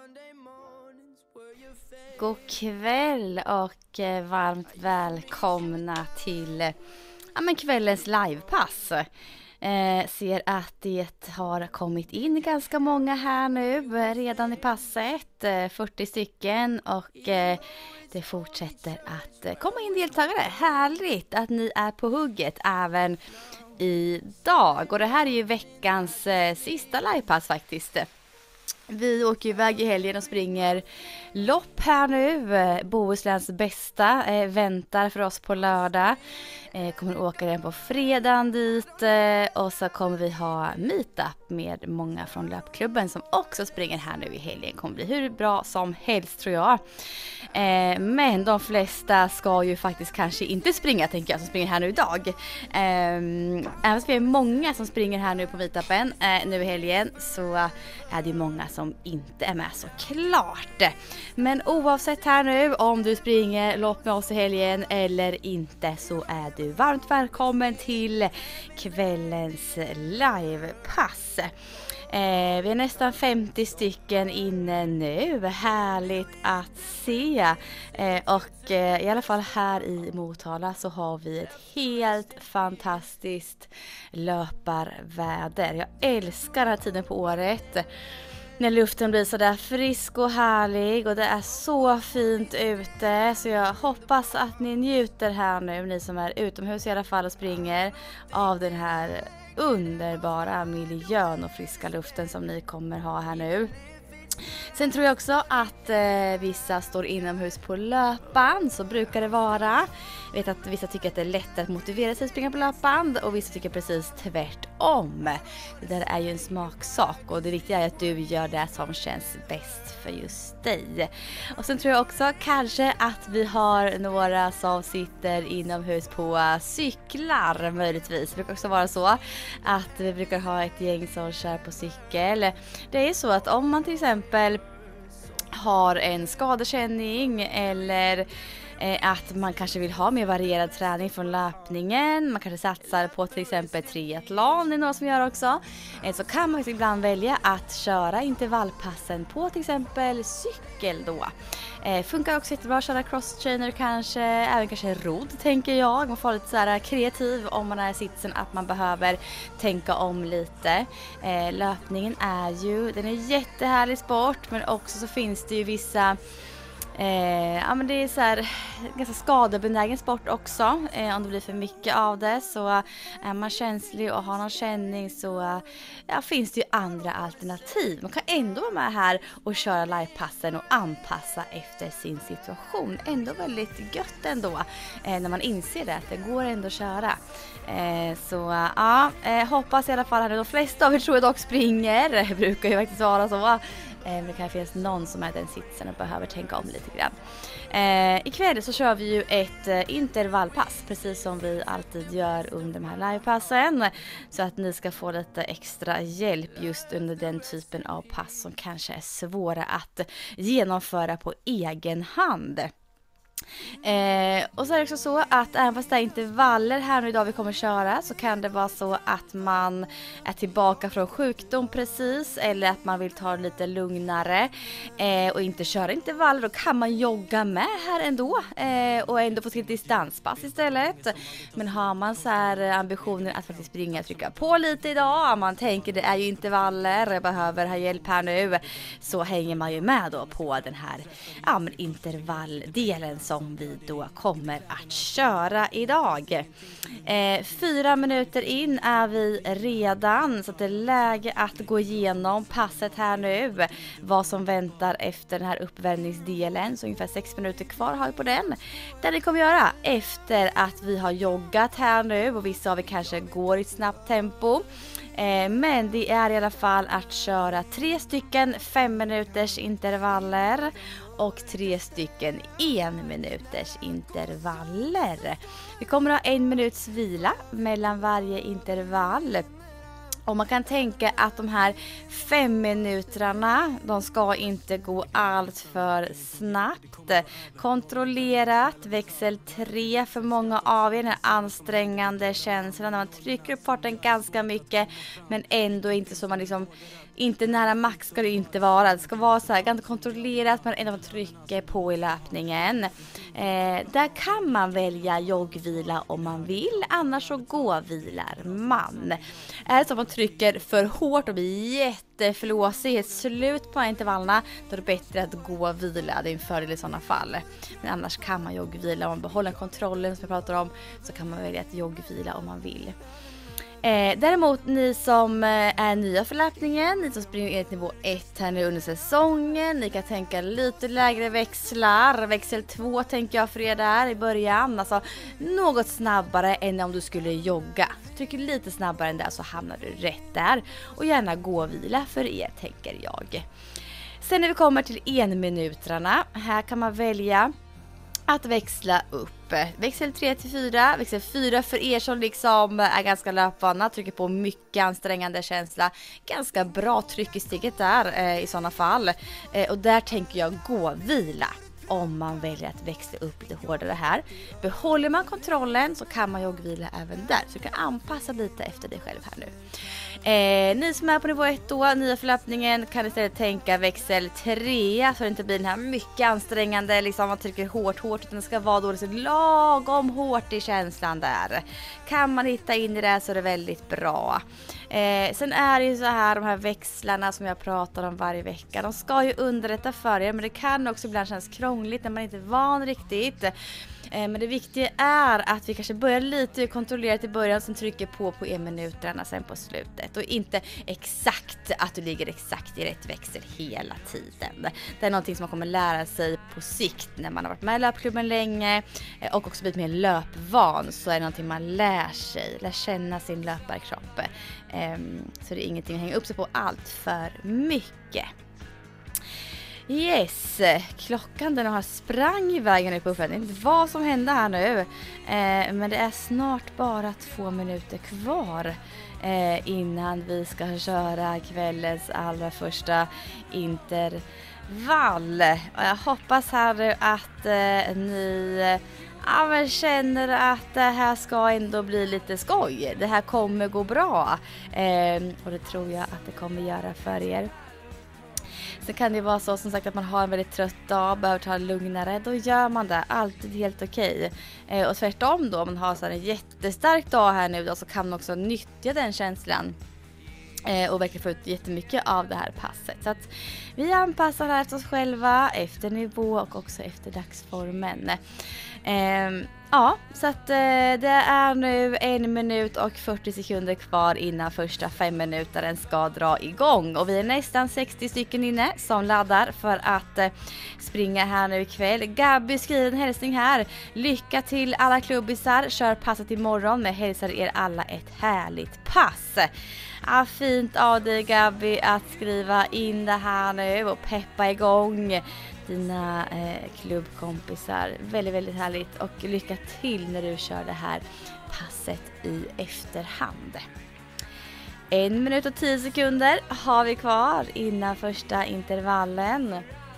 God kväll och varmt välkomna till kvällens livepass. Ser att det har kommit in ganska många här nu redan i passet, 40 stycken, och det fortsätter att komma in deltagare. Härligt att ni är på hugget även idag, och det här är ju veckans sista livepass faktiskt. Vi åker iväg i helgen och springer lopp här nu. Bohusläns bästa väntar för oss på lördag. Kommer åka den på fredagen dit, och så kommer vi ha meetup med många från löpklubben som också springer här nu i helgen. Kommer bli hur bra som helst, tror jag. Men de flesta ska ju faktiskt kanske inte springa, tänker jag, som springer här nu idag. Även om vi är många som springer här nu på meetupen nu i helgen, så är det många som inte är med, såklart. Men oavsett här nu, om du springer lopp med oss i helgen eller inte, så är du varmt välkommen till kvällens livepass. Vi är nästan 50 stycken inne nu. Härligt att se. Och i alla fall här i Motala så har vi ett helt fantastiskt löparväder. Jag älskar den här tiden på året, när luften blir så där frisk och härlig och det är så fint ute. Så jag hoppas att ni njuter här nu, ni som är utomhus i alla fall och springer, av den här underbara miljön och friska luften som ni kommer ha här nu. Sen tror jag också att vissa står inomhus på löpband, så brukar det vara. Jag vet att vissa tycker att det är lättare att motivera sig att springa på löpband, och vissa tycker precis tvärtom. Det där är ju en smaksak, och det viktiga är att du gör det som känns bäst för just dig. Och sen tror jag också kanske att vi har några som sitter inomhus på cyklar, möjligtvis. Det brukar också vara så att vi brukar ha ett gäng som kör på cykel. Det är så att om man till exempel har en skadekänning, eller att man kanske vill ha mer varierad träning från löpningen, man kanske satsar på till exempel triathlon, det är några som gör också, så kan man ibland välja att köra intervallpassen på till exempel cykel då. Funkar också jättebra att köra cross-trainer, kanske även kanske rodd, tänker jag. Man får lite så här kreativ om man är i sitsen att man behöver tänka om lite. Löpningen den är jättehärlig sport, men också så finns det ju vissa men det är så här ganska skadebenägen sport också. Om det blir för mycket av det, så är man känslig och har någon känning, så finns det ju andra alternativ. Man kan ändå vara med här och köra livepassen och anpassa efter sin situation. Ändå väldigt gött ändå, när man inser det, att det går ändå att köra. Hoppas i alla fall att de flesta av er tror jag dock springer. Det brukar ju faktiskt vara så. Det kan finnas någon som är den sitsen och behöver tänka om lite grann. Ikväll så kör vi ju ett intervallpass, precis som vi alltid gör under de här livepassen, så att ni ska få lite extra hjälp just under den typen av pass som kanske är svåra att genomföra på egen hand. Och så är det också så att även fast det är intervaller här nu idag vi kommer köra, så kan det vara så att man är tillbaka från sjukdom precis, eller att man vill ta det lite lugnare och inte köra intervaller. Då kan man jogga med här ändå och ändå få sitt distanspass istället. Men har man så här ambitioner att faktiskt springa och trycka på lite idag, man tänker det är ju intervaller, jag behöver ha hjälp här nu, så hänger man ju med då på den här intervalldelen som vi då kommer att köra idag. 4 minuter in är vi redan, så att det är läge att gå igenom passet här nu, vad som väntar efter den här uppvärmningsdelen. Så ungefär 6 minuter kvar har vi på den. Det vi kommer göra efter att vi har joggat här nu, och vissa av vi kanske går i ett snabbt tempo. Men det är i alla fall att köra 3 stycken 5 minuters intervaller och 3 stycken 1 minuters intervaller. Vi kommer att ha 1 minuts vila mellan varje intervall. Och man kan tänka att de här 5 minuterna, de ska inte gå allt för snabbt. Kontrollerat, växel 3 för många av er, den ansträngande känslan när man trycker upp farten ganska mycket men ändå inte så man liksom, inte nära max ska det inte vara. Det ska vara så här ganska kontrollerat men ändå trycker på i löpningen. Där kan man välja joggvila om man vill, annars så gåvilar man. Är det så att man trycker för hårt och blir jätteflåsig, ett slut på intervallerna, då är det bättre att gå och vila. Det är en fördel i sådana fall. Men annars kan man joggvila. Om man behåller kontrollen som jag pratar om, så kan man välja att joggvila om man vill. Däremot ni som är nya för löpningen, ni som springer enligt nivå 1 här nu under säsongen, ni kan tänka lite lägre växlar. Växel 2 tänker jag för er där i början, alltså något snabbare än om du skulle jogga. Trycker lite snabbare än där så hamnar du rätt där. Och gärna gå och vila för er, tänker jag. Sen när vi kommer till 1-minutrarna, här kan man välja att växla upp. Växel 3 till 4, växel 4 för er som liksom är ganska löpvana, trycker på mycket ansträngande känsla. Ganska bra tryck i steget där i sådana fall. Och där tänker jag gå vila om man väljer att växla upp lite hårdare här. Behåller man kontrollen så kan man joggvila även där. Så du kan anpassa lite efter dig själv här nu. Ni som är på nivå 1 då, nya för löpningen, kan istället tänka växel 3 så det inte blir den här mycket ansträngande, liksom man trycker hårt, utan det ska vara då liksom lagom hårt i känslan där. Kan man hitta in i det så är det väldigt bra. Sen är det ju så här, de här växlarna som jag pratar om varje vecka, de ska ju underlätta för er, men det kan också ibland kännas krångligt när man inte är van riktigt. Men det viktiga är att vi kanske börjar lite kontrollerat i början, sen trycker på 1 minuterna sen på slutet. Och inte exakt att du ligger exakt i rätt växel hela tiden. Det är någonting som man kommer lära sig på sikt när man har varit med i löpklubben länge och också blivit mer löpvan, så är det någonting man lär känna sin löparkropp. Så det är ingenting att hänga upp sig på allt för mycket. Yes, klockan den har sprang i vägen upp på uppföljning. Det är inte vad som hände här nu. Men det är snart bara 2 minuter kvar innan vi ska köra kvällens allra första intervall. Och jag hoppas här att ni känner att det här ska ändå bli lite skoj. Det här kommer gå bra. Och det tror jag att det kommer göra för er. Så kan det vara så som sagt att man har en väldigt trött dag, behöver ta det lugnare, då gör man det alltid helt okej. Och tvärtom då, om man har så här en jättestark dag här nu då, så kan man också nyttja den känslan och verkligen få ut jättemycket av det här passet. Så att vi anpassar här efter oss själva, efter nivå och också efter dagsformen. Ja, så att det är nu 1 minut och 40 sekunder kvar innan första 5 minutaren ska dra igång. Och vi är nästan 60 stycken inne som laddar för att springa här nu ikväll. Gabby skriver en hälsning här. Lycka till alla klubbisar, kör passet imorgon, med hälsar er alla ett härligt pass. Ja, fint av dig Gabby att skriva in det här nu och peppa igång dina klubbkompisar. Väldigt, väldigt härligt, och lycka till när du kör det här passet i efterhand. 1 minut och 10 sekunder har vi kvar innan första intervallen.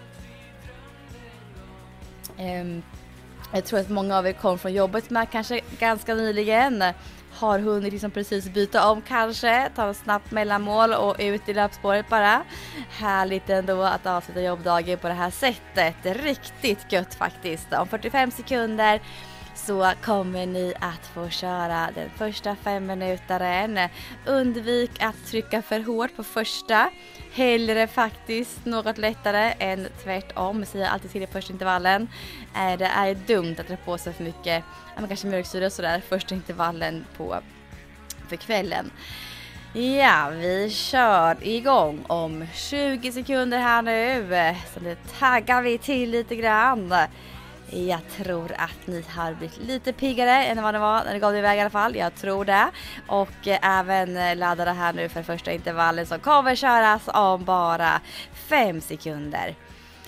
Jag tror att många av er kom från jobbet med kanske ganska nyligen. Har hunnit liksom precis byta om kanske, ta ett snabbt mellanmål och ut i löpspåret bara. Härligt ändå att avsluta jobbdagen på det här sättet. Riktigt gött faktiskt. Om 45 sekunder så kommer ni att få köra den första 5 minutaren. Undvik att trycka för hårt på första. Hellre faktiskt något lättare än tvärtom, säger jag alltid till i första intervallen. Det är dumt att dra på sig för mycket, kanske mjölksyra och sådär, första intervallen för kvällen. Ja, vi kör igång om 20 sekunder här nu, så nu taggar vi till lite grann. Jag tror att ni har blivit lite piggare än vad det var när det gav iväg i alla fall. Jag tror det. Och även laddade här nu för första intervallen som kommer köras om bara 5 sekunder.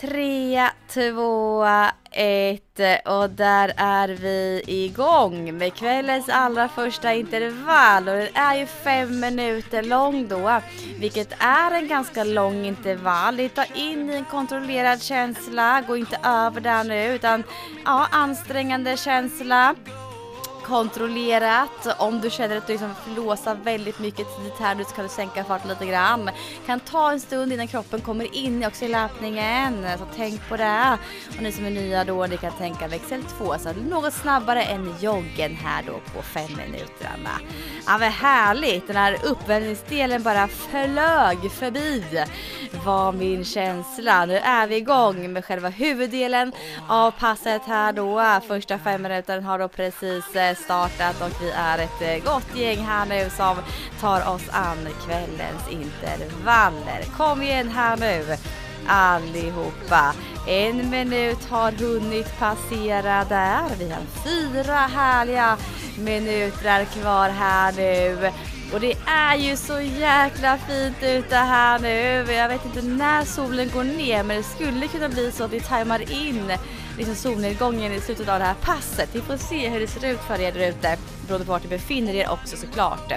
3, 2, 1 och där är vi igång med kvällens allra första intervall och den är ju 5 minuter lång då, vilket är en ganska lång intervall. Ta in i en kontrollerad känsla, gå inte över där nu utan ansträngande känsla. Kontrollerat. Om du känner att du liksom flåsar väldigt mycket tidigt här nu så kan du sänka farten lite grann. Kan ta en stund innan kroppen kommer in också i löpningen. Så tänk på det. Och ni som är nya då, ni kan tänka växel 2 så något snabbare än joggen här då på 5 minuterna. Ja men härligt. Den här uppvärmningsdelen bara flög förbi. Var min känsla. Nu är vi igång med själva huvuddelen av passet här då. Första 5 minuterna har då precis startat och vi är ett gott gäng här nu som tar oss an kvällens intervaller. Kom igen här nu allihopa. 1 minut har hunnit passera där. Vi har 4 härliga minuter kvar här nu. Och det är ju så jäkla fint ute här nu. Jag vet inte när solen går ner men det skulle kunna bli så att vi tajmar in liksom solnedgången i slutet av det här passet. Vi får se hur det ser ut för er där ute. Beroende på vart ni befinner er också såklart.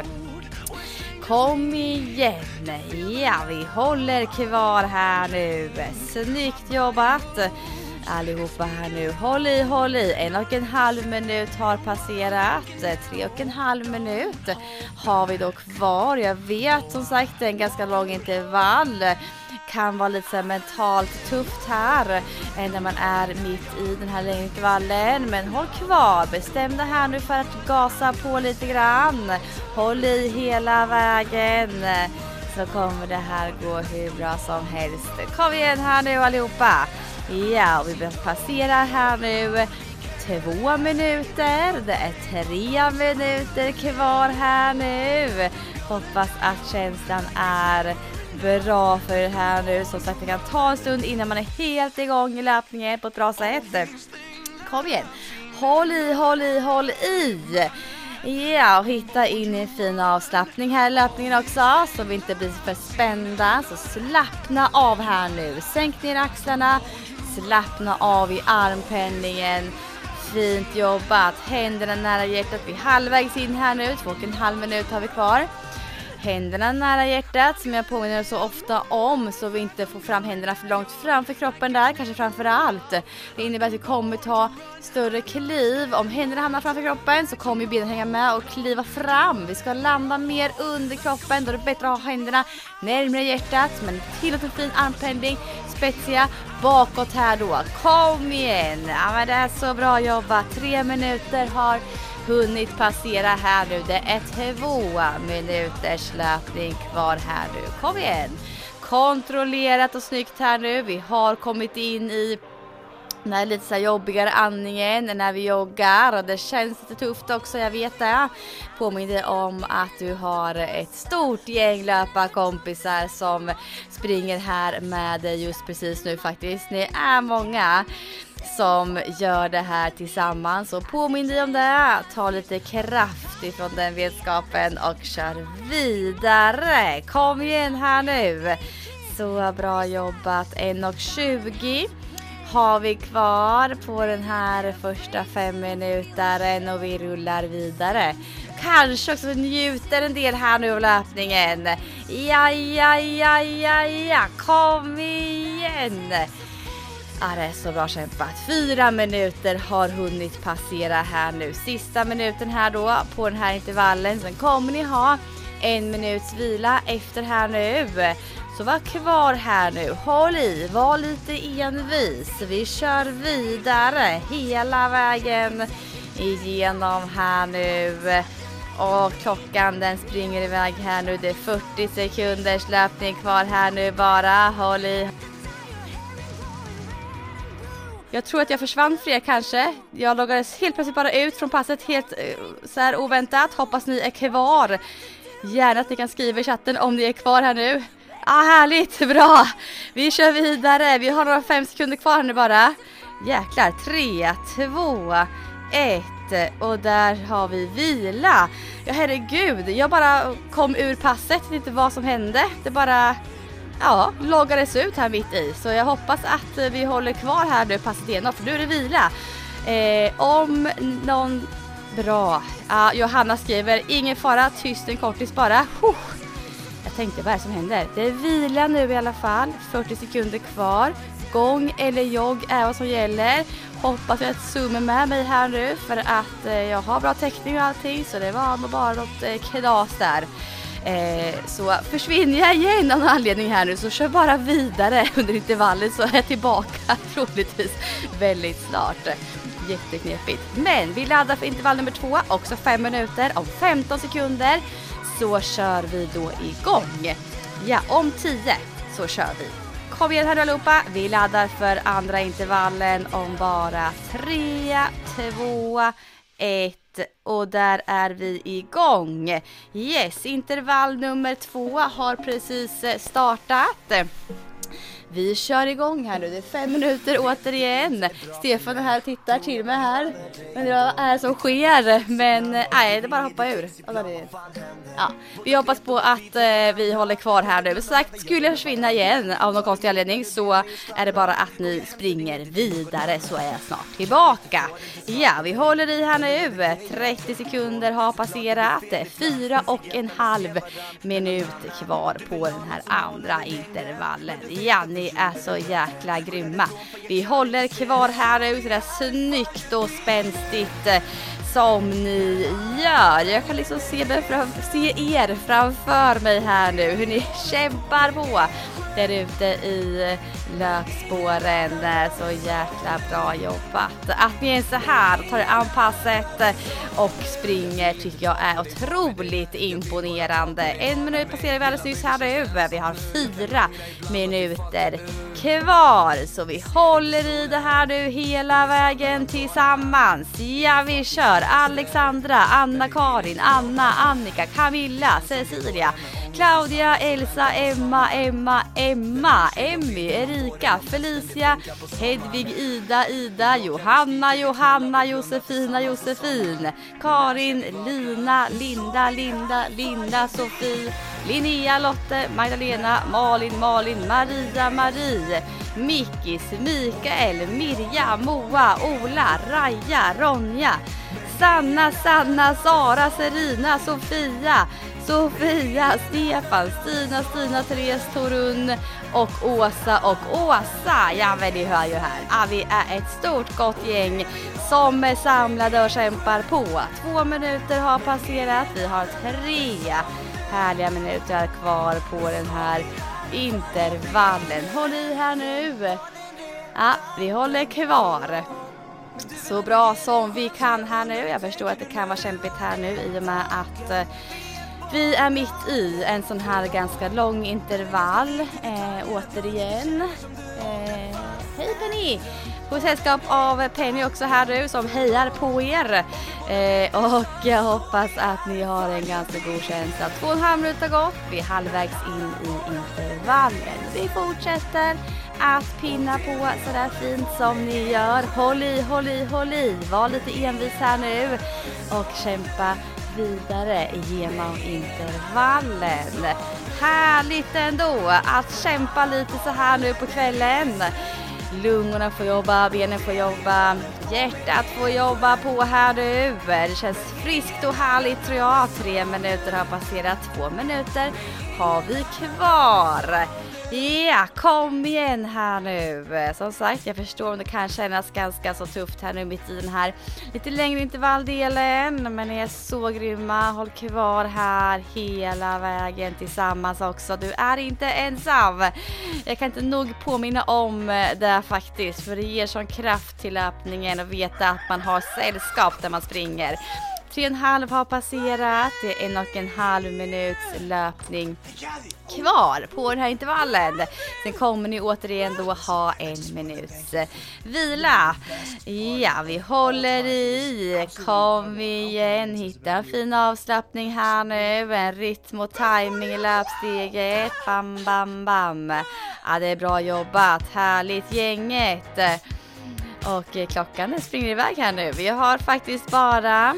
Kom igen. Ja, vi håller kvar här nu. Snyggt jobbat. Allihopa här nu. Håll i. 1,5 minut har passerat. 3,5 minut har vi då kvar. Jag vet som sagt det är en ganska lång intervall. Kan vara lite så mentalt tufft här när man är mitt i den här längre intervallen. Men håll kvar. Bestäm dig här nu för att gasa på lite grann. Håll i hela vägen. Så kommer det här gå hur bra som helst. Kom igen här nu allihopa. Ja, vi passerar här nu 2 minuter. Det är 3 minuter kvar här nu. Hoppas att känslan är bra för det här nu. Som sagt, det kan ta en stund innan man är helt igång i löpningen på ett bra sätt. Kom igen. Håll i. Ja, och hitta in i en fin avslappning här i löpningen också. Så vi inte blir för spända. Så slappna av här nu. Sänk ner axlarna. Slappna av i armpenningen. Fint jobbat. Händerna nära hjärtat. Vi är halvvägs in här nu. 2,5 minuter har vi kvar. Händerna nära hjärtat som jag påminner så ofta om så vi inte får fram händerna för långt framför kroppen där, kanske framför allt. Det innebär att vi kommer ta större kliv. Om händerna hamnar framför kroppen så kommer benen hänga med och kliva fram. Vi ska landa mer under kroppen, då är det bättre att ha händerna närmare hjärtat men tillåt en fin armpendling, spetsiga bakåt här då. Kom igen! Ja, men det är så bra jobbat. 3 minuter har hunnit passera här nu. Det är 2 minuters löpning kvar här nu. Kom igen. Kontrollerat och snyggt här nu. Vi har kommit in i den här lite så här jobbigare andningen när vi joggar. Och det känns lite tufft också, jag vet det. Påminner dig om att du har ett stort gäng löparkompisar som springer här med dig just precis nu faktiskt. Ni är många som gör det här tillsammans och påminn dig om det. Ta lite kraft ifrån den vetskapen och kör vidare. Kom igen här nu. Så bra jobbat. 1,20 har vi kvar på den här första 5 minuteren och vi rullar vidare. Kanske också njuter en del här nu av löpningen. Ja. Kom igen. Ja, det är så bra kämpat. 4 minuter har hunnit passera här nu. Sista minuten här då på den här intervallen. Sen kommer ni ha 1 minuts vila efter här nu. Så var kvar här nu. Håll i. Var lite envis. Vi kör vidare hela vägen igenom här nu. Och klockan den springer iväg här nu. Det är 40 sekunders löpning kvar här nu bara. Håll i. Jag tror att jag försvann för er kanske. Jag loggades helt plötsligt bara ut från passet helt så här oväntat. Hoppas ni är kvar. Gärna att ni kan skriva i chatten om ni är kvar här nu. Härligt, bra. Vi kör vidare. Vi har några 5 sekunder kvar nu bara. Jäklar, 3, 2, 1. Och där har vi vila. Ja herregud, jag bara kom ur passet. Vet inte vad som hände. Det bara loggades ut här mitt i. Så jag hoppas att vi håller kvar här nu passet igenom, för nu är det vila. Om någon... Bra. Johanna skriver, ingen fara, tyst en kortis bara. Jag tänkte, vad är det som händer? Det är vila nu i alla fall. 40 sekunder kvar. Gång eller jogg är vad som gäller. Hoppas att Zoom är med mig här nu, för att jag har bra täckning och allting. Så det var nog bara något knas där. Så försvinner jag igen av någon anledning här nu, så kör bara vidare under intervallet, så är jag tillbaka troligtvis väldigt snart. Jätteknepigt. Men vi laddar för intervall nummer 2, också 5 minuter. Om 15 sekunder så kör vi då igång. Ja, om 10 så kör vi. Kom igen här allihopa. Vi laddar för andra intervallen om bara 3, 2, 1. Och där är vi igång. Yes, intervall nummer 2 har precis startat. Vi kör igång här nu, det är 5 minuter återigen. Stefan är här och tittar till mig här. Men vad är det som sker? Men nej, det är bara att hoppa ur. Ja, vi hoppas på att vi håller kvar här nu. Så sagt, skulle jag försvinna igen av någon konstig anledning, så är det bara att ni springer vidare, så är jag snart tillbaka. Ja, vi håller i här nu. 30 sekunder har passerat. 4,5 minuter kvar på den här andra intervallen. Ja, ni är så jäkla grymma. Vi håller kvar här nu, så det är snyggt och spänstigt som ni gör. Jag kan liksom se er framför mig här nu, hur ni kämpar på där ute i löpspåren. Så jäkla bra jobbat. Att ni är så här och tar anpasset och springer tycker jag är otroligt imponerande. 1 minut passerar vi alldeles nyss här nu. Vi har 4 minuter kvar. Så vi håller i det här nu hela vägen tillsammans. Ja, vi kör. Alexandra, Anna-Karin, Anna, Annika, Camilla, Cecilia, Claudia, Elsa, Emma, Emmy, Erika, Felicia, Hedvig, Ida, Johanna, Josefin, Karin, Lina, Linda, Sofie, Linnea, Lotte, Magdalena, Malin, Marie, Mickis, Mikael, Mirja, Moa, Ola, Raja, Ronja, Sanna, Sara, Serina, Sofia, Stefan, Stina, Therese, Torun och Åsa. Ja, men ni hör ju här. Ja, vi är ett stort gott gäng som är samlade och kämpar på. 2 minuter har passerat. Vi har 3 härliga minuter kvar på den här intervallen. Håll i här nu. Ja, vi håller kvar så bra som vi kan här nu. Jag förstår att det kan vara kämpigt här nu i och med att vi är mitt i en sån här ganska lång intervall. Återigen. Hej Penny! På sällskap av Penny också här nu som hejar på er. Och jag hoppas att ni har en ganska god känsla. 2,5 minuter gått. Vi är halvvägs in i intervallen. Vi fortsätter att pinna på sådär fint som ni gör. Håll i. Var lite envis här nu. Och kämpa vidare genom intervallen. Härligt ändå att kämpa lite så här nu på kvällen. Lungorna får jobba, benen får jobba, hjärtat får jobba på här nu. Det känns friskt och härligt tror jag. 3 minuter har passerat, 2 minuter har vi kvar. Ja, kom igen här nu. Som sagt, jag förstår om det kan kännas ganska så tufft här nu mitt i den här lite längre intervalldelen. Men ni är så grymma. Håll kvar här hela vägen tillsammans också. Du är inte ensam. Jag kan inte nog påminna om det faktiskt. För det ger sån kraft till löpningen och veta att man har sällskap där man springer. 3,5 har passerat. Det är 1,5 minuts löpning kvar på den här intervallen. Sen kommer ni återigen då ha 1 minuts vila. Ja, vi håller i. Kom igen. Hitta en fin avslappning här nu. En rytm och timing i löpsteget. Bam, bam, bam. Ja, det är bra jobbat. Härligt gänget. Och klockan springer iväg här nu. Vi har faktiskt bara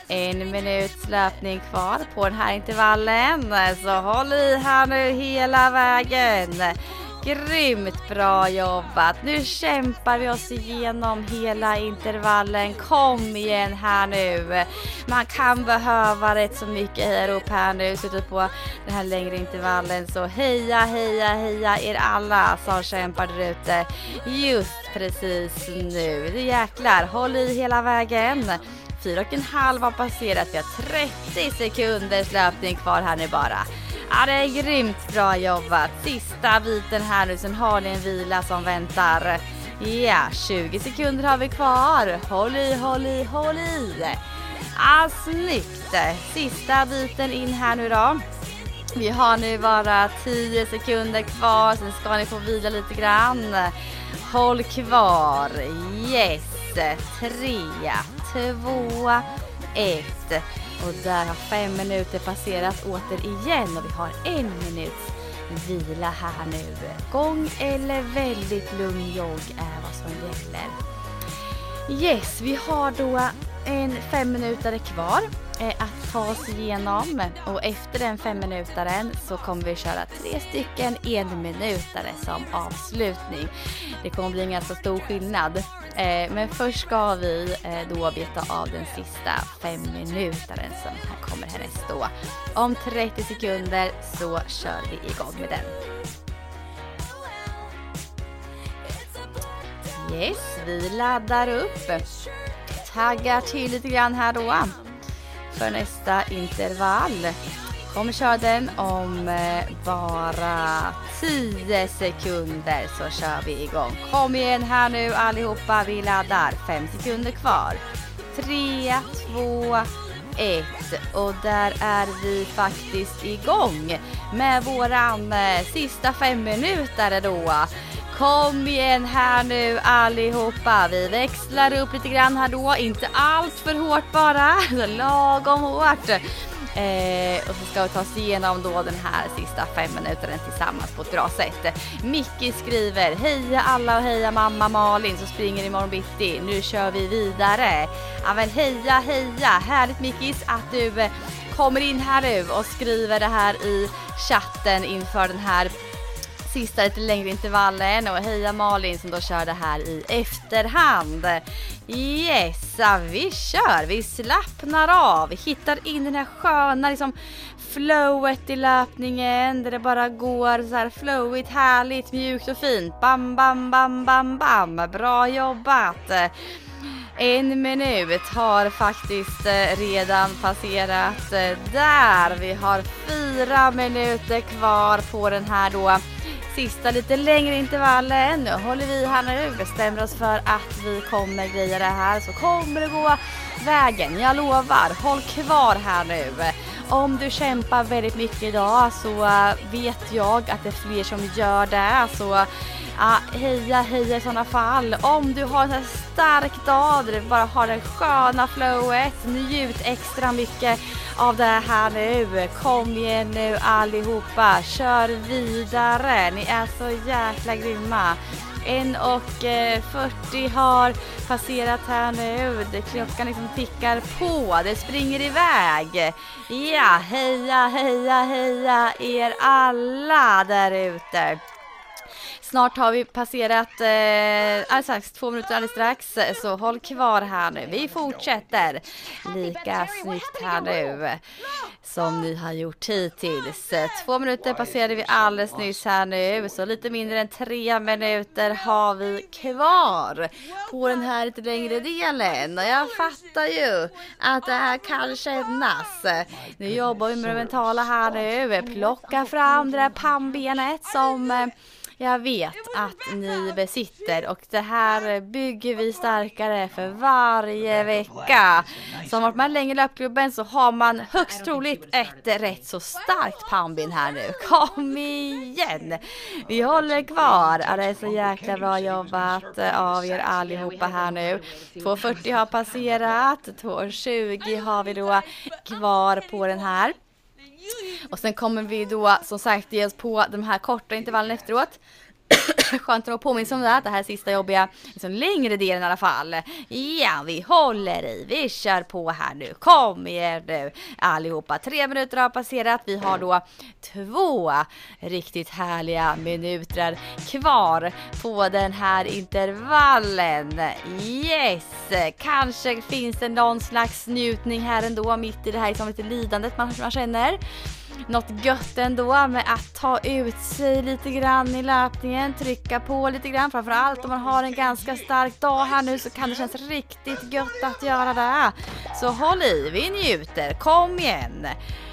1 minuts löpning kvar på den här intervallen. Så håll i här nu hela vägen. Grymt bra jobbat. Nu kämpar vi oss igenom hela intervallen. Kom igen här nu. Man kan behöva rätt så mycket hejarop här nu. Slutet på den här längre intervallen. Så heja, heja, heja er alla som kämpar där ute. Just precis nu. Det jäklar. Håll i hela vägen. 4,5 har passerat. Vi har 30 sekunders löpning kvar här nu bara. Ja, det är grymt bra jobbat. Sista biten här nu, sen har ni en vila som väntar. Ja, 20 sekunder har vi kvar. Håll i, håll i, håll i. Ja, snyggt. Sista biten in här nu då. Vi har nu bara 10 sekunder kvar, sen ska ni få vila lite grann. Håll kvar. Yes. 3, 2, 1. Och där har 5 minuter passerat återigen och vi har 1 minuts vila här nu. Gång eller väldigt lugn jogg är vad som gäller. Yes, vi har då 5 minuter kvar att ta oss igenom, och efter den 5 minutaren så kommer vi köra 3 stycken 1-minutare som avslutning. Det kommer bli en ganska stor skillnad, men först ska vi då beta av den sista 5-minutaren som här kommer härnäst då. Om 30 sekunder så kör vi igång med den. Yes, vi laddar upp. Taggar till lite grann här då för nästa intervall. Kommer köra den om bara 10 sekunder så kör vi igång. Kom igen här nu allihopa, vi laddar. 5 sekunder kvar. 3, 2, 1. Och där är vi faktiskt igång med våran sista 5 minuter då. Kom igen här nu allihopa. Vi växlar upp lite grann här då. Inte allt för hårt bara. Lagom hårt. Och så ska vi ta oss igenom då den här sista 5 minuterna tillsammans på ett bra sätt. Micke skriver: heja alla och heja mamma Malin som springer imorgon bitti. Nu kör vi vidare. Ja men heja, heja. Härligt Mickis att du kommer in här nu och skriver det här i chatten inför den här sista lite längre intervallen, och heja Malin som då kör det här i efterhand. Yes, vi kör, vi slappnar av, vi hittar in den här sköna liksom flowet i löpningen där det bara går så här flowigt, härligt, mjukt och fint. Bam, bam, bam, bam, bam. Bra jobbat. 1 minut har faktiskt redan passerat där. Vi har 4 minuter kvar på den här då sista lite längre intervallen. Nu håller vi här nu, bestämmer oss för att vi kommer greja det här, så kommer det gå vägen. Jag lovar, håll kvar här nu. Om du kämpar väldigt mycket idag så vet jag att det är fler som gör det, så heja, heja i sådana fall. Om du har en sån här stark dag där du bara har det sköna flowet, njut extra mycket av det här nu. Kom igen nu allihopa, kör vidare. Ni är så jäkla grymma. 1:40 har passerat här nu. Klockan liksom tickar på. Det springer iväg. Ja, heja, heja, heja er alla där ute. Snart har vi passerat 2 minuter alldeles strax, så håll kvar här nu. Vi fortsätter lika snyggt här nu som ni har gjort hittills. 2 minuter passerade vi alldeles nyss här nu, så lite mindre än 3 minuter har vi kvar på den här lite längre delen. Och jag fattar ju att det här kan kännas. Nu jobbar vi med det mentala här nu. Plocka fram det där pannbenet som jag vet att ni besitter, och det här bygger vi starkare för varje vecka. Så har man länge i löpklubben så har man högst troligt ett rätt så starkt pannben här nu. Kom igen! Vi håller kvar. Det är så jäkla bra jobbat av er allihopa här nu. 2:40 har passerat, 2:20 har vi då kvar på den här. Och sen kommer vi då som sagt ge oss på de här korta intervallen efteråt. Skönt att påminna om det här sista jobbiga, liksom längre delen i alla fall. Ja, vi håller i, vi kör på här nu. Kom igen nu allihopa. 3 minuter har passerat. Vi har då 2 riktigt härliga minuter kvar på den här intervallen. Yes, kanske finns det någon slags njutning här ändå mitt i det här som lite lidandet man känner. Något gött ändå med att ta ut sig lite grann i löpningen, trycka på lite grann. Framförallt om man har en ganska stark dag här nu så kan det kännas riktigt gött att göra det. Så håll i, vi njuter, kom igen.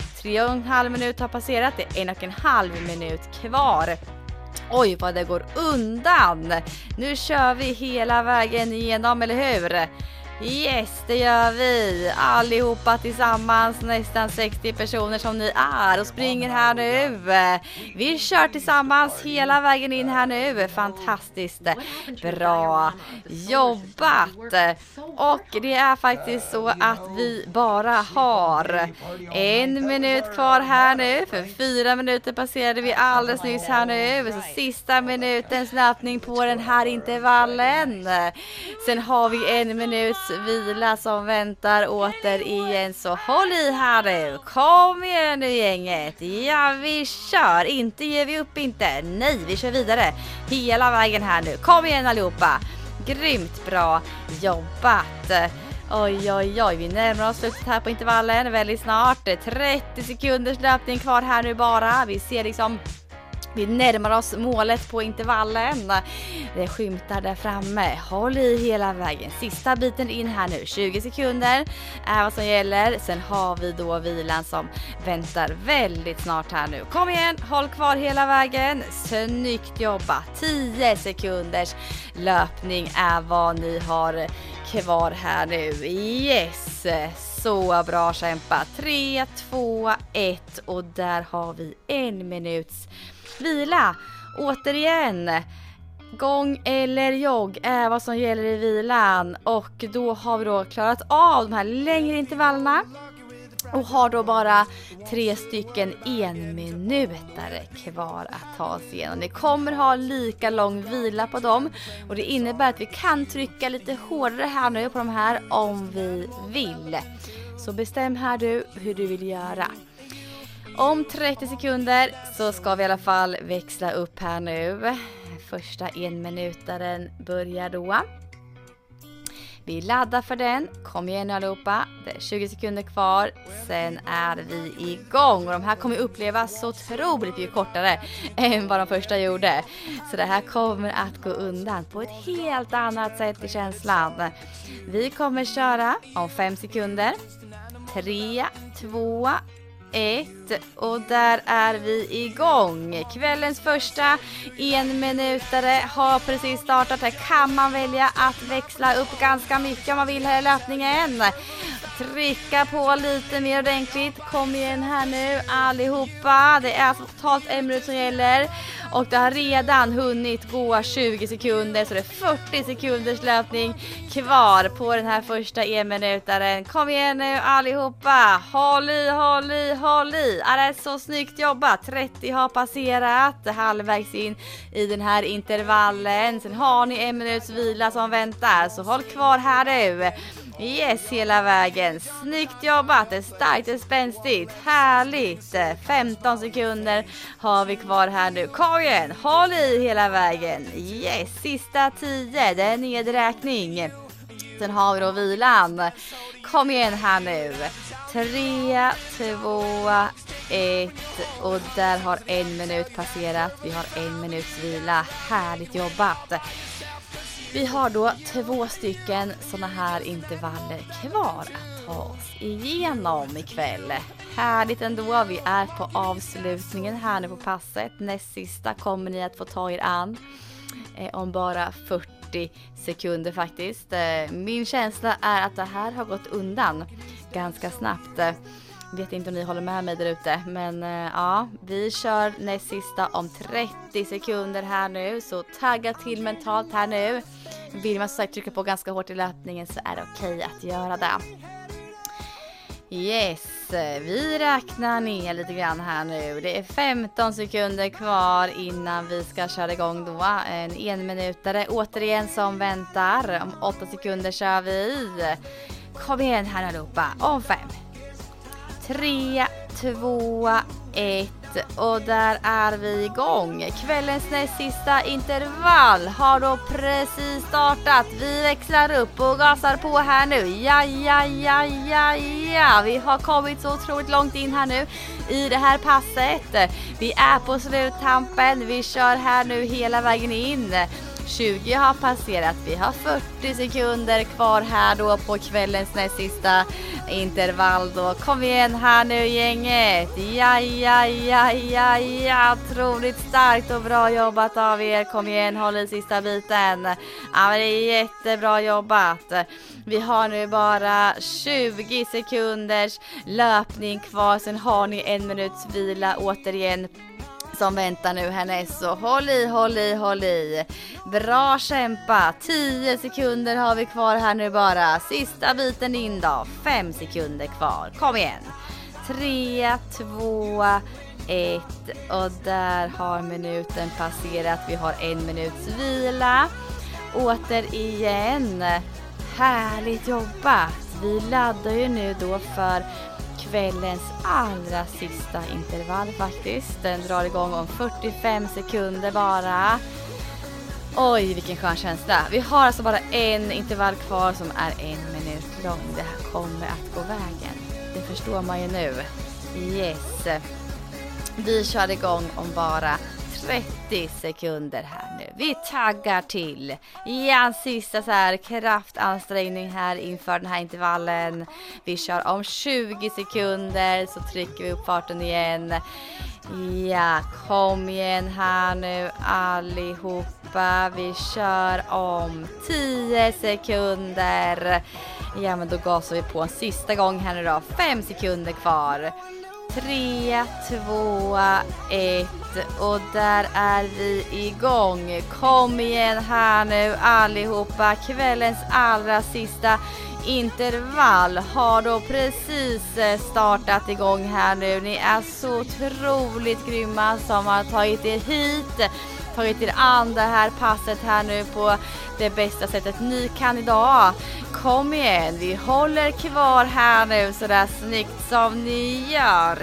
3,5 minuter har passerat, det är 1,5 minut kvar. Oj vad det går undan. Nu kör vi hela vägen igenom, eller hur? Yes, det gör vi. Allihopa tillsammans, nästan 60 personer som ni är och springer här nu. Vi kör tillsammans hela vägen in här nu. Fantastiskt. Bra jobbat. Och det är faktiskt så att vi bara har 1 minut kvar här nu. För 4 minuter passerade vi alldeles nyss här nu. Så sista minutens löpning på den här intervallen. Sen har vi 1 minut vila som väntar återigen, så håll i här nu. Kom igen nu gänget. Ja, vi kör. Inte ger vi upp inte. Nej, vi kör vidare hela vägen här nu. Kom igen allihopa. Grymt bra jobbat. Oj, oj, oj. Vi närmar oss slutet här på intervallen väldigt snart. 30 sekunders löpning kvar här nu bara. Vi ser liksom vi närmar oss målet på intervallen. Det skymtar där framme. Håll i hela vägen. Sista biten in här nu. 20 sekunder är vad som gäller. Sen har vi då vilan som väntar väldigt snart här nu. Kom igen, håll kvar hela vägen. Snyggt jobbat. 10 sekunders löpning är vad ni har kvar här nu. Yes, så bra kämpat. 3, 2, 1 och där har vi 1 minuts vila. Återigen, gång eller jogg är vad som gäller i vilan. Och då har vi då klarat av de här längre intervallerna. Och har då bara 3 stycken 1-minutare kvar att ta oss igenom. Ni kommer ha lika lång vila på dem. Och det innebär att vi kan trycka lite hårdare här nu på de här om vi vill. Så bestäm här du hur du vill göra. Om 30 sekunder så ska vi i alla fall växla upp här nu. Första 1-minutaren börjar då. Vi laddar för den. Kom igen allihopa. Det är 20 sekunder kvar. Sen är vi igång. Och de här kommer upplevas så otroligt mycket kortare än vad de första gjorde. Så det här kommer att gå undan på ett helt annat sätt i känslan. Vi kommer köra om 5 sekunder. 3, 2, 1 och där är vi igång. Kvällens första 1-minutare har precis startat. Här kan man välja att växla upp ganska mycket om man vill här i löpningen. Trycka på lite mer ordentligt. Kom igen här nu allihopa. Det är alltså totalt 1 minut som gäller. Och det har redan hunnit gå 20 sekunder. Så det är 40 sekunders löpning kvar på den här första 1-minutaren. Kom igen nu allihopa. Håll i, håll i, håll i. Det är så snyggt jobbat. 30 har passerat. Halvvägs in i den här intervallen. Sen har ni 1 minuts vila som väntar. Så håll kvar här nu. Yes, hela vägen. Snyggt jobbat. Det är starkt, det är spänstigt. Härligt. 15 sekunder har vi kvar här nu. Kom igen, håll i hela vägen. Yes, sista 10. Det är nedräkning. Sen har vi då vilan. Kom igen här nu. 3, 2, 1 och där har 1 minut passerat. Vi har 1 minuts vila. Härligt jobbat. Vi har då 2 stycken såna här intervaller kvar att ta oss igenom ikväll. Härligt ändå, vi är på avslutningen här nu på passet. Näst sista kommer ni att få ta er an om bara 40 sekunder faktiskt. Min känsla är att det här har gått undan ganska snabbt. Vet inte om ni håller med mig där ute, men ja, vi kör näst sista om 30 sekunder här nu, så tagga till mentalt här nu. Vill man så sagt trycka på ganska hårt i löpningen så är det okej att göra det. Yes, vi räknar ner lite grann här nu. Det är 15 sekunder kvar innan vi ska köra igång då. En 1-minutare återigen som väntar. Om 8 sekunder kör vi. Kom igen här allihopa. Om 5, 3, 2, 1 och där är vi igång. Kvällens näst sista intervall har då precis startat. Vi växlar upp och gasar på här nu. Ja. Vi har kommit så otroligt långt in här nu i det här passet. Vi är på sluttampen. Vi kör här nu hela vägen in. 20 har passerat. Vi har 40 sekunder kvar här då på kvällens näst sista intervall då. Kom igen här nu gänget. Ja. Otroligt starkt och bra jobbat av er. Kom igen, håll i sista biten. Ja, men det är jättebra jobbat. Vi har nu bara 20 sekunders löpning kvar. Sen har ni 1 minuts vila återigen som väntar nu härnäst, så håll i. Bra kämpa. 10 sekunder har vi kvar här nu bara. Sista biten in då. 5 sekunder kvar. Kom igen. 3, 2, 1 och där har minuten passerat. Vi har 1 minuts vila. Återigen. Härligt jobbat. Vi laddar ju nu då för kvällens allra sista intervall faktiskt. Den drar igång om 45 sekunder bara. Oj, vilken skön känsla. Vi har alltså bara en intervall kvar som är 1 minut lång. Det här kommer att gå vägen. Det förstår man ju nu. Yes. Vi kör igång om bara 30 sekunder här nu. Vi taggar till. En sista så här kraftansträngning här inför den här intervallen. Vi kör om 20 sekunder så trycker vi upp farten igen. Ja, kom igen här nu allihopa. Vi kör om 10 sekunder. Ja, men då gasar vi på en sista gång här nu då. 5 sekunder kvar. 3, 2, 1 och där är vi igång. Kom igen här nu allihopa. Kvällens allra sista intervall har då precis startat igång här nu. Ni är så otroligt grymma som har tagit er hit. Tagit er an det här passet här nu på det bästa sättet ni kan idag. Kom igen, vi håller kvar här nu så där snyggt som ni gör.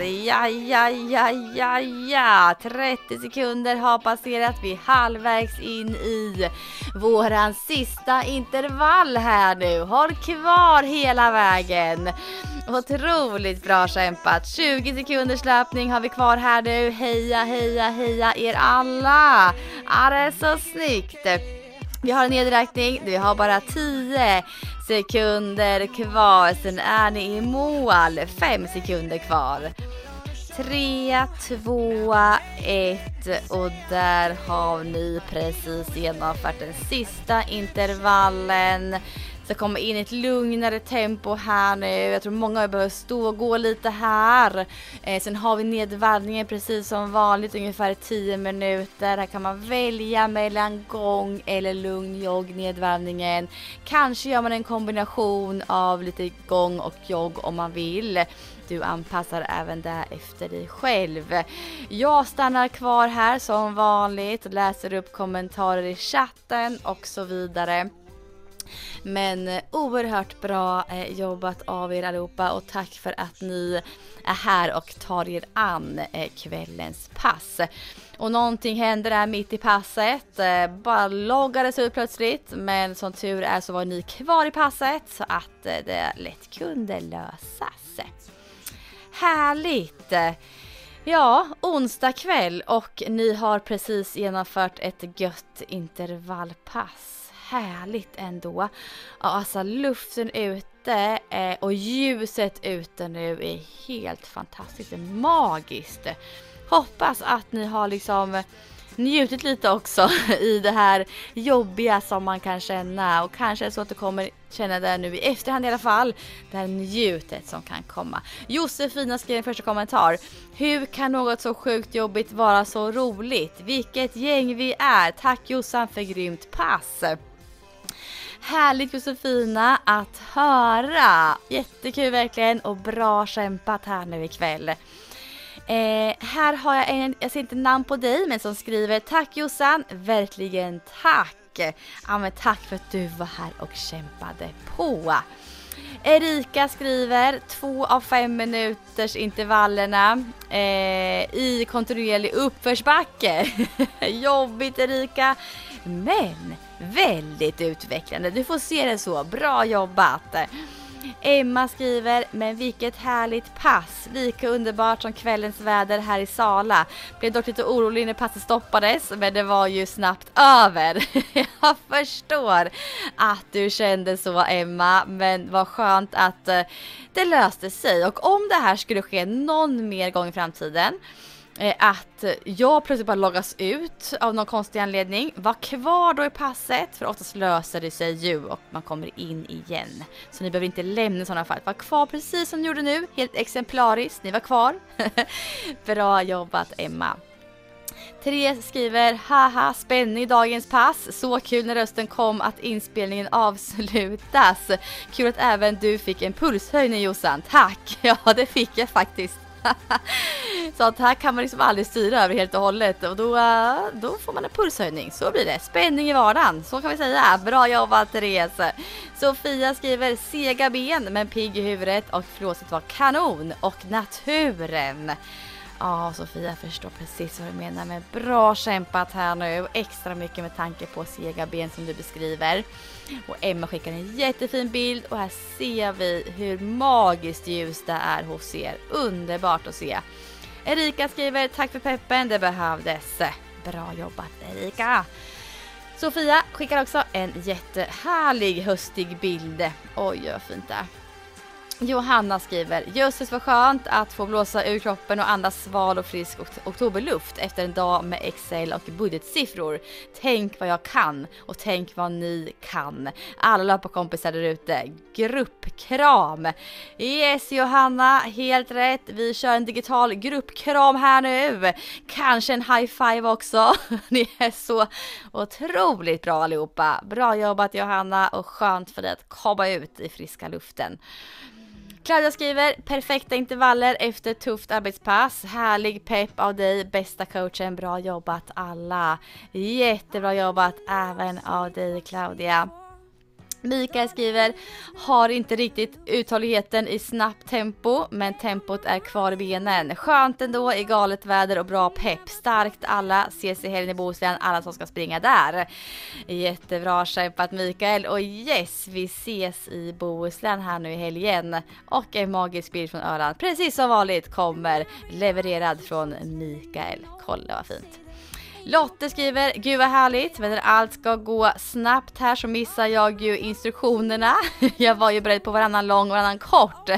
Ja. 30 sekunder har passerat. Vi är halvvägs in i våran sista intervall här nu. Håll kvar hela vägen. Otroligt bra kämpat. 20 sekunders löpning har vi kvar här nu. Heja er alla. Ja, det är så snyggt. Vi har en nedräkning. Vi har bara 10 sekunder kvar. Sen är ni i mål. 5 sekunder kvar. 3, 2, 1 och där har ni precis genomfört den sista intervallen. Så kommer in i ett lugnare tempo här nu. Jag tror många behöver stå och gå lite här. Sen har vi nedvarvningen precis som vanligt, ungefär 10 minuter. Här kan man välja mellan gång eller lugn jogg, nedvarvningen. Kanske gör man en kombination av lite gång och jogg om man vill. Du anpassar även det efter dig själv. Jag stannar kvar här som vanligt och läser upp kommentarer i chatten och så vidare. Men oerhört bra jobbat av er allihopa och tack för att ni är här och tar er an kvällens pass. Och någonting händer där mitt i passet, bara loggades ut plötsligt, men som tur är så var ni kvar i passet så att det lätt kunde lösas. Härligt! Ja, onsdag kväll och ni har precis genomfört ett gött intervallpass. Härligt ändå. Alltså luften ute och ljuset ute nu är helt fantastiskt, magiskt. Hoppas att ni har liksom njutit lite också i det här jobbiga som man kan känna. Och kanske är så att du kommer känna det nu i efterhand i alla fall. Det här njutet som kan komma. Josefina skrev en första kommentar. Hur kan något så sjukt jobbigt vara så roligt? Vilket gäng vi är. Tack Jossan för grymt pass. Härligt Josefina att höra. Jättekul verkligen och bra kämpat här nu ikväll. Här har jag jag ser inte namn på dig, men som skriver: tack Jossan, verkligen tack. Ja, men tack för att du var här och kämpade på. Erika skriver 2 av 5 minuters intervallerna i kontinuerlig uppförsbacke. Jobbigt Erika, men väldigt utvecklande. Du får se det så. Bra jobbat. Emma skriver: men vilket härligt pass, lika underbart som kvällens väder här i Sala. Blev dock lite orolig när passet stoppades, men det var ju snabbt över. Jag förstår att du kände så Emma, men vad skönt att det löste sig. Och om det här skulle ske någon mer gång i framtiden, att jag plötsligt bara loggas ut av någon konstig anledning, var kvar då i passet, för oftast löser det sig ju och man kommer in igen. Så ni behöver inte lämna i sådana fall. Var kvar precis som ni gjorde nu, helt exemplariskt, ni var kvar. Bra jobbat Emma. Therese skriver: haha, spänning i dagens pass. Så kul när rösten kom att inspelningen avslutas. Kul att även du fick en pulshöjning Jossan. Tack, ja det fick jag faktiskt. Så att här kan man liksom aldrig styra över helt och hållet, och då får man en pulshöjning. Så blir det, spänning i vardagen, så kan vi säga. Bra jobbat Therese. Sofia skriver: sega ben men pigg i huvudet och flåset var kanon och naturen. Ja, Sofia förstår precis vad du menar med bra kämpat här nu. Extra mycket med tanke på sega ben som du beskriver. Och Emma skickar en jättefin bild och här ser vi hur magiskt ljus det är hos er. Underbart att se. Erika skriver: tack för peppen, det behövdes. Bra jobbat Erika. Sofia skickar också en jättehärlig höstig bild. Oj, vad fint det är. Johanna skriver: jösses vad skönt att få blåsa ur kroppen och andas sval och frisk oktoberluft efter en dag med Excel och budgetsiffror. Tänk vad jag kan och tänk vad ni kan. Alla löparkompisar där ute. Gruppkram. Yes Johanna, helt rätt. Vi kör en digital gruppkram här nu. Kanske en high five också. Ni är så otroligt bra allihopa. Bra jobbat Johanna och skönt för dig att komma ut i friska luften. Claudia skriver: perfekta intervaller efter tufft arbetspass. Härlig pepp av dig, bästa coachen. Bra jobbat alla. Jättebra jobbat även av dig Claudia. Mikael skriver: har inte riktigt uthålligheten i snabbt tempo, men tempot är kvar i benen. Skönt ändå i galet väder och bra pepp. Starkt alla, ses i helgen i Bohuslän, alla som ska springa där. Jättebra kämpat Mikael. Och yes, vi ses i Bohuslän här nu i helgen. Och en magisk bild från Öland, precis som vanligt, kommer levererad från Mikael. Kolla vad fint. Lotte skriver: gud vad härligt, men när allt ska gå snabbt här så missar jag ju instruktionerna. Jag var ju beredd på varannan lång och varannan kort.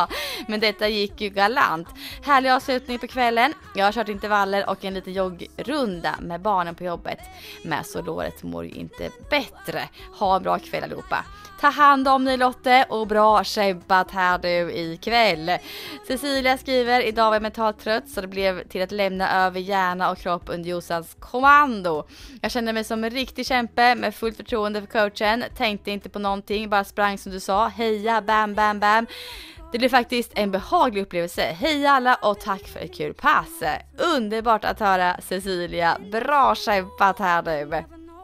Men detta gick ju galant. Härlig avslutning på kvällen. Jag har kört intervaller och en liten joggrunda med barnen på jobbet. Men så låret mår ju inte bättre. Ha en bra kväll allihopa. Ta hand om dig Lotte och bra kämpat här du ikväll. Cecilia skriver: idag var jag mentalt trött så det blev till att lämna över hjärna och kropp under Jossans kommando. Jag kände mig som en riktig kämpe med fullt förtroende för coachen. Tänkte inte på någonting, bara sprang som du sa. Heja, bam, bam, bam. Det blev faktiskt en behaglig upplevelse. Hej alla och tack för ett kul pass. Underbart att höra Cecilia. Bra kämpat här nu.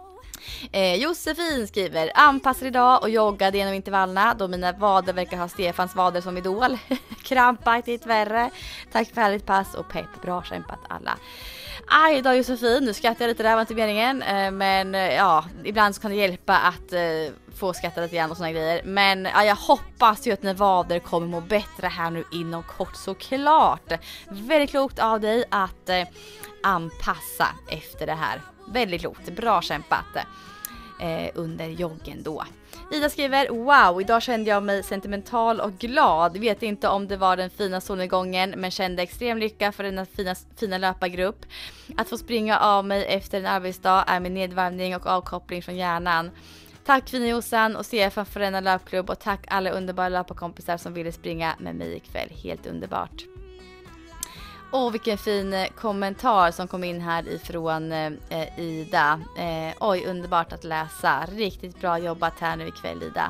Josefin skriver: anpassar idag och joggade genom intervallerna då mina vader verkar ha Stefans vader som idol. Krampaktigt värre. Tack för härligt pass och pepp. Bra kämpat alla. Aj då Josefin, nu skrattar jag lite, där var inte meningen. Men ja, ibland så kan det hjälpa att få skratta lite grann och såna grejer. Men ja, jag hoppas ju att när vader kommer må bättre här nu inom kort såklart. Väldigt klokt av dig att anpassa efter det här. Väldigt klokt, bra kämpat under joggen då. Ida skriver: wow, idag kände jag mig sentimental och glad. Vet inte om det var den fina solnedgången, men kände extrem lycka för den fina löpargrupp. Att få springa av mig efter en arbetsdag är min nedvarvning och avkoppling från hjärnan. Tack fina Jossan och CFN för denna löpklubb och tack alla underbara löparkompisar som ville springa med mig ikväll. Helt underbart. Vilken fin kommentar som kom in här ifrån Ida. Oj, underbart att läsa. Riktigt bra jobbat här nu ikväll, Ida.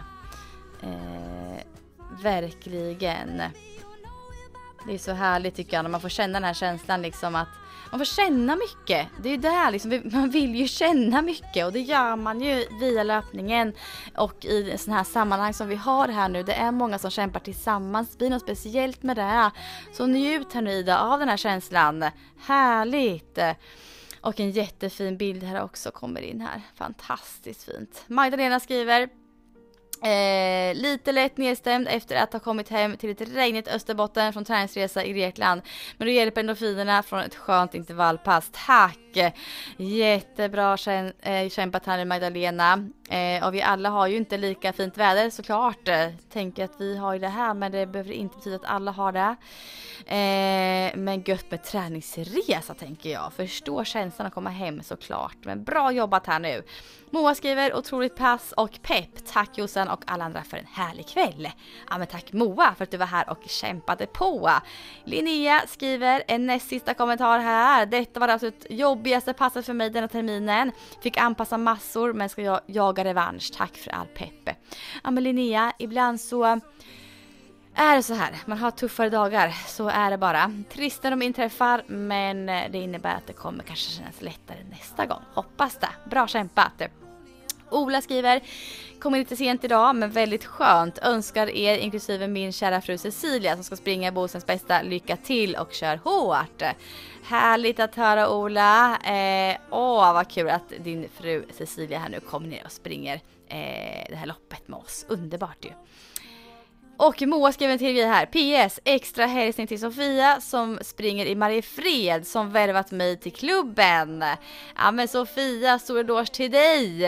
Verkligen. Det är så härligt tycker jag när man får känna den här känslan liksom att man får känna mycket. Det är ju där liksom, man vill ju känna mycket och det gör man ju via löpningen och i sån här sammanhang som vi har här nu. Det är många som kämpar tillsammans. Det blir något speciellt med det. Så njut här nu, Ida, av den här känslan. Härligt! Och en jättefin bild här också kommer in här. Fantastiskt fint. Magdalena skriver: lite lätt nedstämd efter att ha kommit hem till ett regnigt Österbotten från träningsresa i Grekland. Men då hjälper endorfinerna från ett skönt intervallpass. Tack! Jättebra kämpat här nu, Magdalena. Och vi alla har ju inte lika fint väder såklart. Tänker att vi har ju det här, men det behöver inte betyda att alla har det. Men gött med träningsresa tänker jag. Förstår känslan att komma hem såklart. Men bra jobbat här nu. Moa skriver: otroligt pass och pepp. Tack Jossan och alla andra för en härlig kväll. Ja, men tack Moa för att du var här och kämpade på. Linnea skriver en näst sista kommentar här. Detta var det absolut jobbigaste passet för mig denna terminen. Fick anpassa massor men ska jag jaga revansch. Tack för all pepp. Ja, men Linnea, ibland så är det så här. Man har tuffare dagar, så är det bara. Trist när de inträffar, men det innebär att det kommer kanske kännas lättare nästa gång. Hoppas det. Bra kämpat. Ola skriver: kommer lite sent idag men väldigt skönt. Önskar er inklusive min kära fru Cecilia som ska springa Bosens bästa lycka till och kör hårt. Härligt att höra, Ola. Vad kul att din fru Cecilia här nu kommer ner och springer det här loppet med oss. Underbart ju. Och Moa skrev en till grej här. PS, extra hälsning till Sofia som springer i Mariefred som värvat mig till klubben. Ja men Sofia, stor eloge till dig.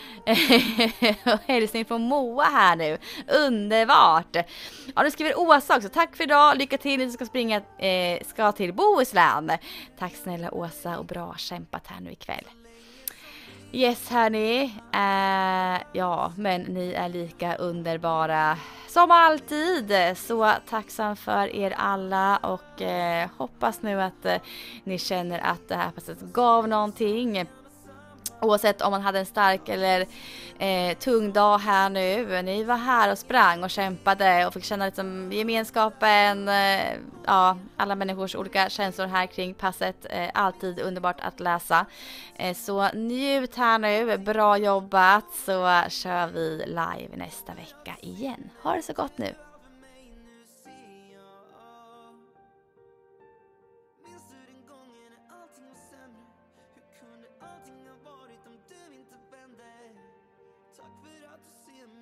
Och hälsning från Moa här nu. Underbart. Ja, du skriver Åsa också. Tack för idag. Lycka till när du ska springa ska till Bohuslän. Tack snälla Åsa och bra kämpat här nu ikväll. Yes hörni, ja men ni är lika underbara som alltid, så tacksam för er alla och hoppas nu att ni känner att det här passet gav någonting. Oavsett om man hade en stark eller tung dag här nu. Ni var här och sprang och kämpade och fick känna liksom gemenskapen. Alla människors olika känslor här kring passet. Alltid underbart att läsa. Så njut här nu. Bra jobbat. Så kör vi live nästa vecka igen. Ha det så gott nu. Tack för att du ser mig.